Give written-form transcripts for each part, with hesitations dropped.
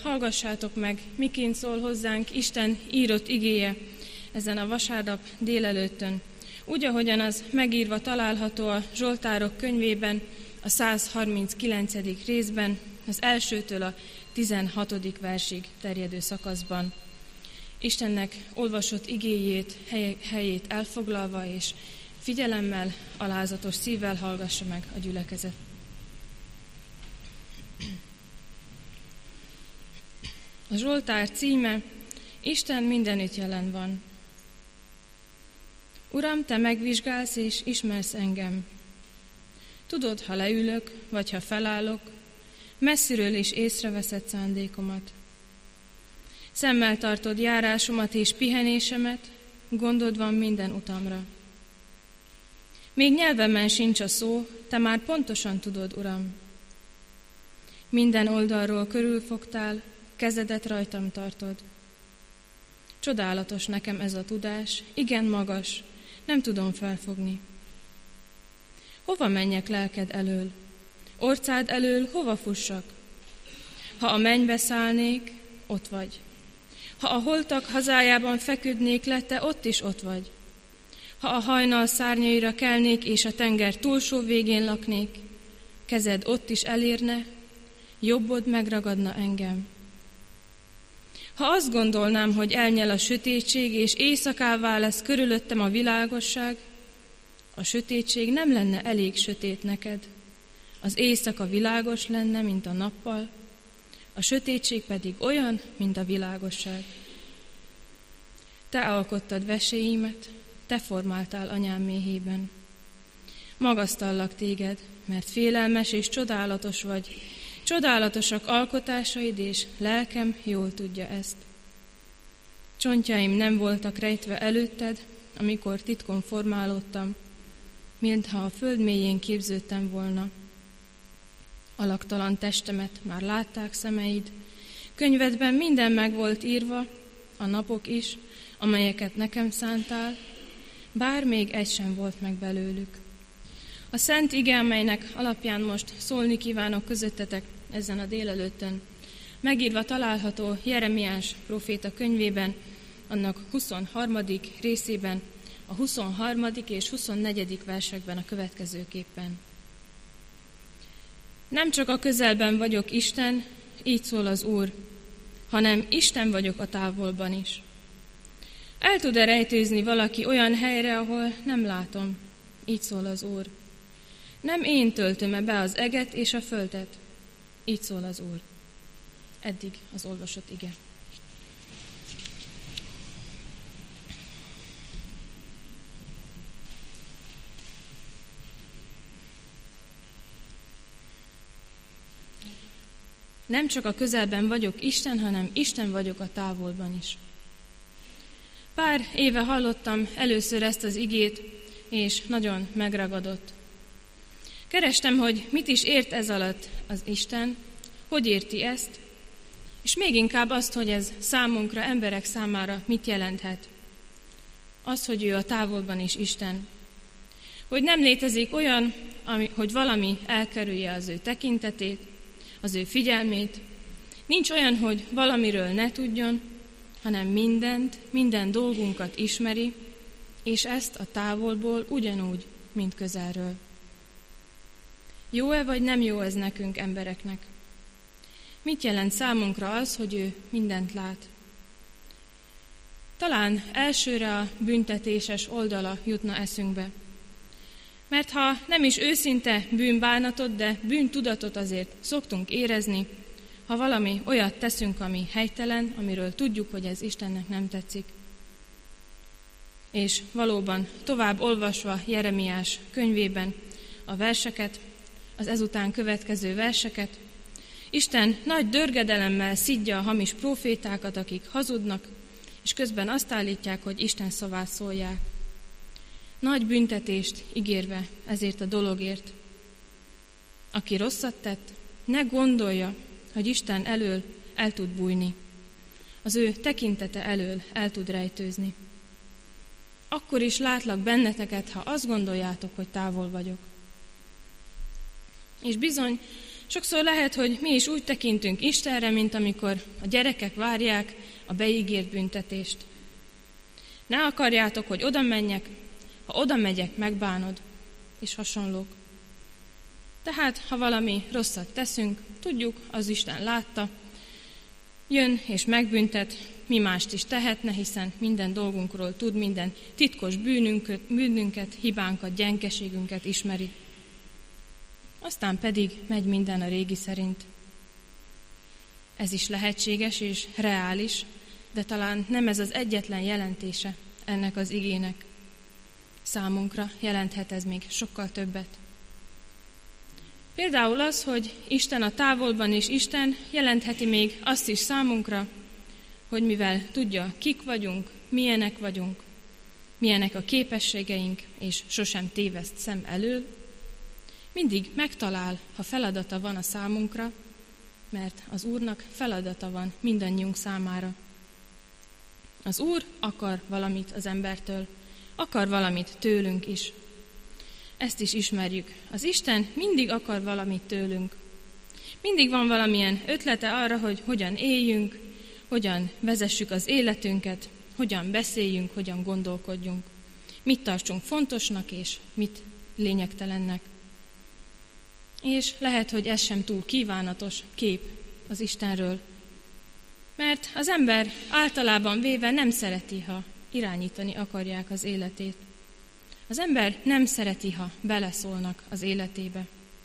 Hallgassátok meg, miként szól hozzánk Isten írott igéje ezen a vasárnap délelőttön. Úgy, ahogyan az megírva található a Zsoltárok könyvében, a 139. részben, az 1-től a 16. versig terjedő szakaszban. Istennek olvasott igéjét, helyét elfoglalva és figyelemmel, alázatos szívvel hallgassa meg a gyülekezet. A Zsoltár címe: Isten mindenütt jelen van. Uram, te megvizsgálsz és ismersz engem. Tudod, ha leülök, vagy ha felállok, messziről is észreveszed szándékomat. Szemmel tartod járásomat és pihenésemet, gondod van minden utamra. Még nyelvemen sincs a szó, te már pontosan tudod, Uram. Minden oldalról körülfogtál, kezedet rajtam tartod. Csodálatos nekem ez a tudás, igen magas, nem tudom felfogni. Hova menjek lelked elől? Orcád elől hova fussak? Ha a mennybe szállnék, ott vagy. Ha a holtak hazájában feküdnék le, te ott is ott vagy. Ha a hajnal szárnyaira kelnék, és a tenger túlsó végén laknék, kezed ott is elérne, jobbod megragadna engem. Ha azt gondolnám, hogy elnyel a sötétség, és éjszakává lesz körülöttem a világosság, a sötétség nem lenne elég sötét neked. Az éjszaka világos lenne, mint a nappal, a sötétség pedig olyan, mint a világosság. Te alkottad veséimet, te formáltál anyám méhében. Magasztallak téged, mert félelmes és csodálatos vagy. Csodálatosak alkotásaid, és lelkem jól tudja ezt. Csontjaim nem voltak rejtve előtted, amikor titkon formálódtam, mintha a föld mélyén képződtem volna. Alaktalan testemet már látták szemeid, könyvedben minden meg volt írva, a napok is, amelyeket nekem szántál, bár még egy sem volt meg belőlük. A szent ige, amelynek alapján most szólni kívánok közöttetek ezen a délelőttön, megírva található Jeremiás próféta könyvében, annak 23. részében, a 23. és 24. versekben a következőképpen. Nem csak a közelben vagyok Isten, így szól az Úr, hanem Isten vagyok a távolban is. El tud-e rejtőzni valaki olyan helyre, ahol nem látom? Így szól az Úr. Nem én töltöm-e be az eget és a földet? Így szól az Úr. Eddig az olvasott ige. Nem csak a közelben vagyok Isten, hanem Isten vagyok a távolban is. Pár éve hallottam először ezt az igét, és nagyon megragadott. Kerestem, hogy mit is ért ez alatt az Isten, hogy érti ezt, és még inkább azt, hogy ez számunkra, emberek számára mit jelenthet. Az, hogy ő a távolban is Isten. Hogy nem létezik olyan, hogy valami elkerülje az ő tekintetét, az ő figyelmét. Nincs olyan, hogy valamiről ne tudjon, hanem minden dolgunkat ismeri, és ezt a távolból ugyanúgy, mint közelről. Jó-e vagy nem jó ez nekünk, embereknek? Mit jelent számunkra az, hogy ő mindent lát? Talán elsőre a büntetéses oldala jutna eszünkbe. Mert ha nem is őszinte bűnbánatot, de bűntudatot azért szoktunk érezni, ha valami olyat teszünk, ami helytelen, amiről tudjuk, hogy ez Istennek nem tetszik. És valóban tovább olvasva Jeremiás könyvében a verseket, az ezután következő verseket, Isten nagy dörgedelemmel szidja a hamis prófétákat, akik hazudnak, és közben azt állítják, hogy Isten szavát szólják. Nagy büntetést ígérve ezért a dologért. Aki rosszat tett, ne gondolja, hogy Isten elől el tud bújni. Az ő tekintete elől el tud rejtőzni. Akkor is látlak benneteket, ha azt gondoljátok, hogy távol vagyok. És bizony, sokszor lehet, hogy mi is úgy tekintünk Istenre, mint amikor a gyerekek várják a beígért büntetést. Ne akarjátok, hogy oda menjek, ha oda megyek, megbánod, és hasonlók. Tehát, ha valami rosszat teszünk, tudjuk, az Isten látta, jön és megbüntet, mi mást is tehetne, hiszen minden dolgunkról tud, minden titkos bűnünket, hibánkat, gyengeségünket ismeri. Aztán pedig megy minden a régi szerint. Ez is lehetséges és reális, de talán nem ez az egyetlen jelentése ennek az igének. Számunkra jelenthet ez még sokkal többet. Például az, hogy Isten a távolban és Isten jelentheti még azt is számunkra, hogy mivel tudja, kik vagyunk, milyenek vagyunk, milyenek a képességeink, és sosem téveszt szem elől, mindig megtalál, ha feladata van a számunkra, mert az Úrnak feladata van mindannyiunk számára. Az Úr akar valamit az embertől, akar valamit tőlünk is. Ezt is ismerjük. Az Isten mindig akar valamit tőlünk. Mindig van valamilyen ötlete arra, hogy hogyan éljünk, hogyan vezessük az életünket, hogyan beszéljünk, hogyan gondolkodjunk. Mit tartsunk fontosnak, és mit lényegtelennek. És lehet, hogy ez sem túl kívánatos kép az Istenről. Mert az ember általában véve nem szereti, ha irányítani akarják az életét. Az ember nem szereti, ha beleszólnak az életébe.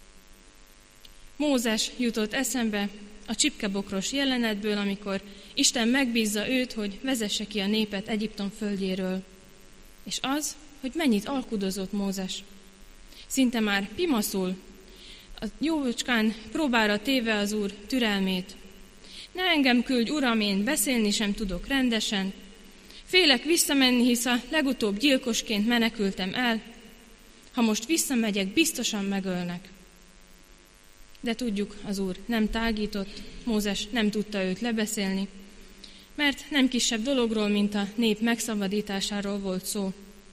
Mózes jutott eszembe a csipkebokros jelenetből, amikor Isten megbízza őt, hogy vezesse ki a népet Egyiptom földjéről. És az, hogy mennyit alkudozott Mózes. Szinte már pimaszul, a jócskán próbára téve az Úr türelmét. Ne engem küldj, Uram, én beszélni sem tudok rendesen. Félek visszamenni, hisz a legutóbb gyilkosként menekültem el. Ha most visszamegyek, biztosan megölnek. De tudjuk, az Úr nem tágított, Mózes nem tudta őt lebeszélni, mert nem kisebb dologról, mint a nép megszabadításáról volt szó.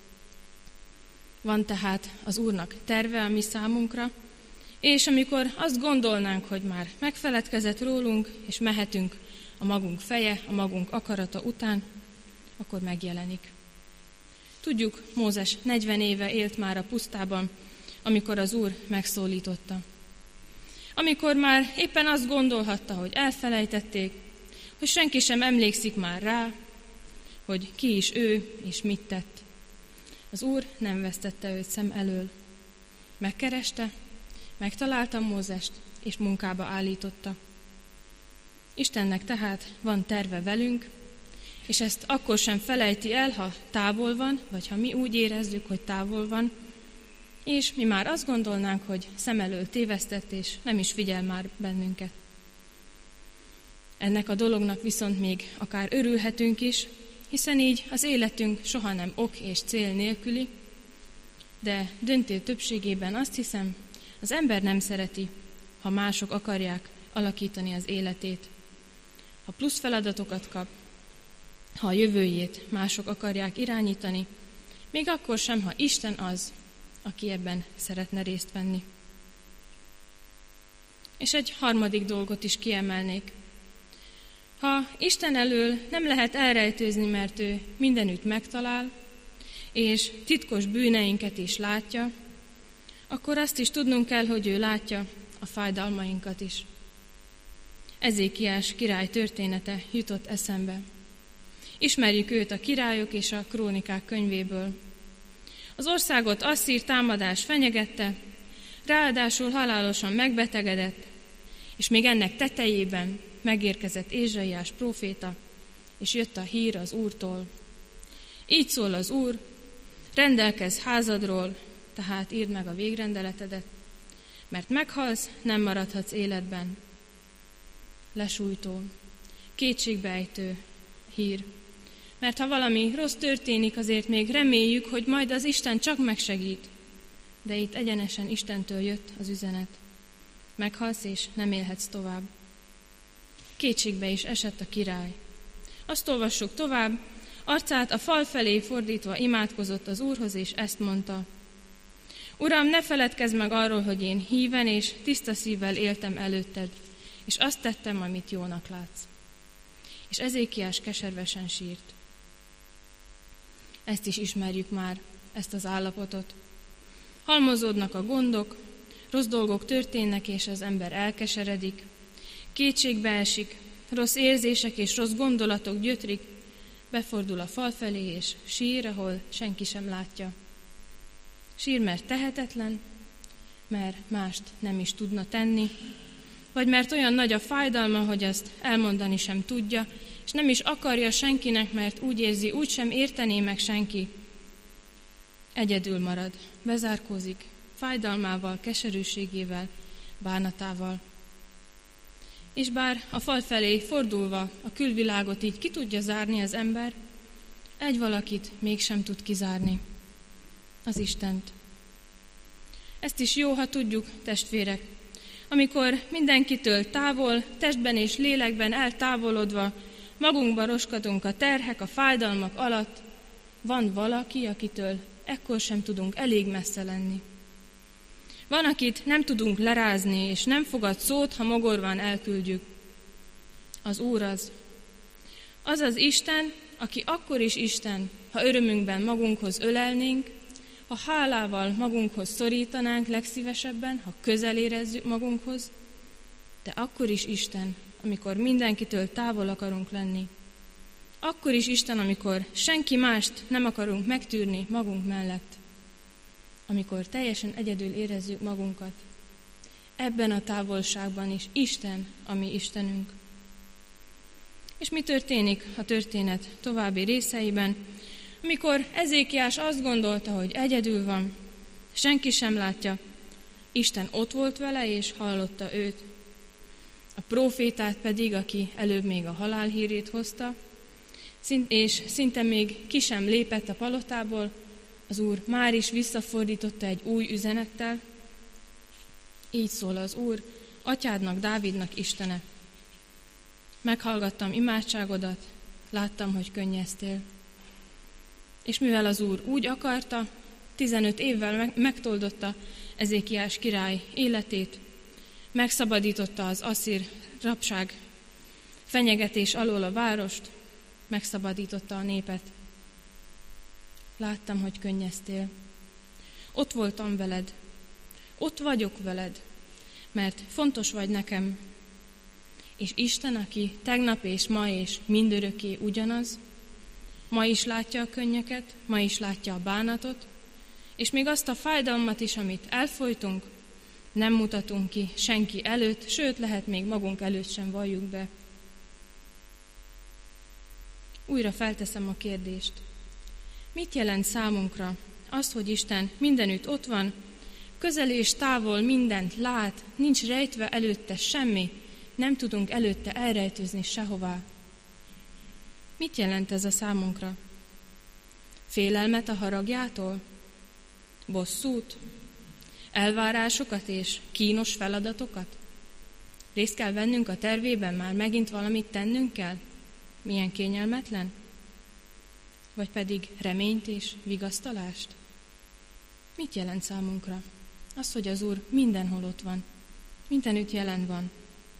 Van tehát az Úrnak terve a mi számunkra, és amikor azt gondolnánk, hogy már megfeledkezett rólunk, és mehetünk a magunk feje, a magunk akarata után, akkor megjelenik. Tudjuk, Mózes 40 éve élt már a pusztában, amikor az Úr megszólította. Amikor már éppen azt gondolhatta, hogy elfelejtették, hogy senki sem emlékszik már rá, hogy ki is ő és mit tett. Az Úr nem vesztette őt szem elől. Megkereste, megtalálta Mózest, és munkába állította. Istennek tehát van terve velünk, és ezt akkor sem felejti el, ha távol van, vagy ha mi úgy érezzük, hogy távol van, és mi már azt gondolnánk, hogy szem elől tévesztett, és nem is figyel már bennünket. Ennek a dolognak viszont még akár örülhetünk is, hiszen így az életünk soha nem ok és cél nélküli, de döntő többségében azt hiszem, az ember nem szereti, ha mások akarják alakítani az életét. Ha plusz feladatokat kap, ha a jövőjét mások akarják irányítani, még akkor sem, ha Isten az, aki ebben szeretne részt venni. És egy harmadik dolgot is kiemelnék. Ha Isten elől nem lehet elrejtőzni, mert ő mindenütt megtalál, és titkos bűneinket is látja, akkor azt is tudnunk kell, hogy ő látja a fájdalmainkat is. Ezékiás király története jutott eszembe. Ismerjük őt a Királyok és a Krónikák könyvéből. Az országot asszír támadás fenyegette, ráadásul halálosan megbetegedett, és még ennek tetejében megérkezett Ézsaiás próféta, és jött a hír az Úrtól. Így szól az Úr, rendelkezz házadról, tehát írd meg a végrendeletedet, mert meghalsz, nem maradhatsz életben. Lesújtó, kétségbeejtő hír. Mert ha valami rossz történik, azért még reméljük, hogy majd az Isten csak megsegít. De itt egyenesen Istentől jött az üzenet. Meghalsz és nem élhetsz tovább. Kétségbe is esett a király. Azt olvassuk tovább, arcát a fal felé fordítva imádkozott az Úrhoz, és ezt mondta. Uram, ne feledkezz meg arról, hogy én híven és tiszta szívvel éltem előtted, és azt tettem, amit jónak látsz. És Ezékiás keservesen sírt. Ezt is ismerjük már, ezt az állapotot. Halmozódnak a gondok, rossz dolgok történnek, és az ember elkeseredik, kétségbe esik, rossz érzések és rossz gondolatok gyötrik, befordul a fal felé, és sír, ahol senki sem látja. Sír, mert tehetetlen, mert mást nem is tudna tenni, vagy mert olyan nagy a fájdalma, hogy azt elmondani sem tudja, és nem is akarja senkinek, mert úgy érzi, úgy sem értené meg senki. Egyedül marad, bezárkózik, fájdalmával, keserűségével, bánatával. És bár a fal felé fordulva a külvilágot így ki tudja zárni az ember, egy valakit mégsem tud kizárni, az Istent. Ezt is jó, ha tudjuk, testvérek, amikor mindenkitől távol, testben és lélekben eltávolodva, magunkba roskadunk a terhek, a fájdalmak alatt, van valaki, akitől ekkor sem tudunk elég messze lenni. Van, akit nem tudunk lerázni, és nem fogad szót, ha mogorván elküldjük. Az Úr az. Az az Isten, aki akkor is Isten, ha örömünkben magunkhoz ölelnénk, ha hálával magunkhoz szorítanánk legszívesebben, ha közel érezzük magunkhoz, de akkor is Isten, amikor mindenkitől távol akarunk lenni. Akkor is Isten, amikor senki mást nem akarunk megtűrni magunk mellett. Amikor teljesen egyedül érezzük magunkat. Ebben a távolságban is Isten, a mi Istenünk. És mi történik a történet további részeiben, amikor Ezékiás azt gondolta, hogy egyedül van, senki sem látja, Isten ott volt vele, és hallotta őt. A prófétát pedig, aki előbb még a halál hírét hozta, és szinte még ki sem lépett a palotából, az Úr már is visszafordította egy új üzenettel. Így szól az Úr, atyádnak, Dávidnak Istene. Meghallgattam imádságodat, láttam, hogy könnyeztél. És mivel az Úr úgy akarta, 15 évvel megtoldotta Ezékiás király életét, megszabadította az asszír rabság fenyegetés alól a várost, megszabadította a népet. Láttam, hogy könnyeztél. Ott voltam veled. Ott vagyok veled, mert fontos vagy nekem. És Isten, aki tegnap és ma és mindörökké ugyanaz, ma is látja a könnyeket, ma is látja a bánatot, és még azt a fájdalmat is, amit elfolytunk, nem mutatunk ki senki előtt, sőt, lehet még magunk előtt sem valljuk be. Újra felteszem a kérdést. Mit jelent számunkra azt, hogy Isten mindenütt ott van, közel és távol mindent lát, nincs rejtve előtte semmi, nem tudunk előtte elrejtőzni sehová? Mit jelent ez a számunkra? Félelmet a haragjától? Bosszút? Elvárásokat és kínos feladatokat? Részt kell vennünk a tervében, már megint valamit tennünk kell? Milyen kényelmetlen? Vagy pedig reményt és vigasztalást? Mit jelent számunkra? Az, hogy az Úr mindenhol ott van, mindenütt jelen van.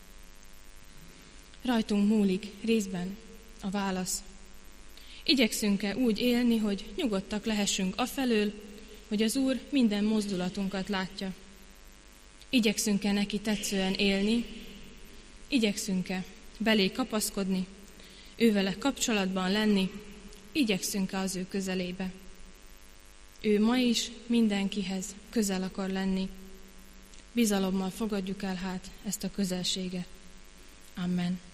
Rajtunk múlik részben a válasz. Igyekszünk-e úgy élni, hogy nyugodtak lehessünk afelől, hogy az Úr minden mozdulatunkat látja? Igyekszünk-e neki tetszően élni? Igyekszünk-e belé kapaszkodni, ővele kapcsolatban lenni? Igyekszünk-e az ő közelébe? Ő ma is mindenkihez közel akar lenni. Bizalommal fogadjuk el hát ezt a közelséget. Amen.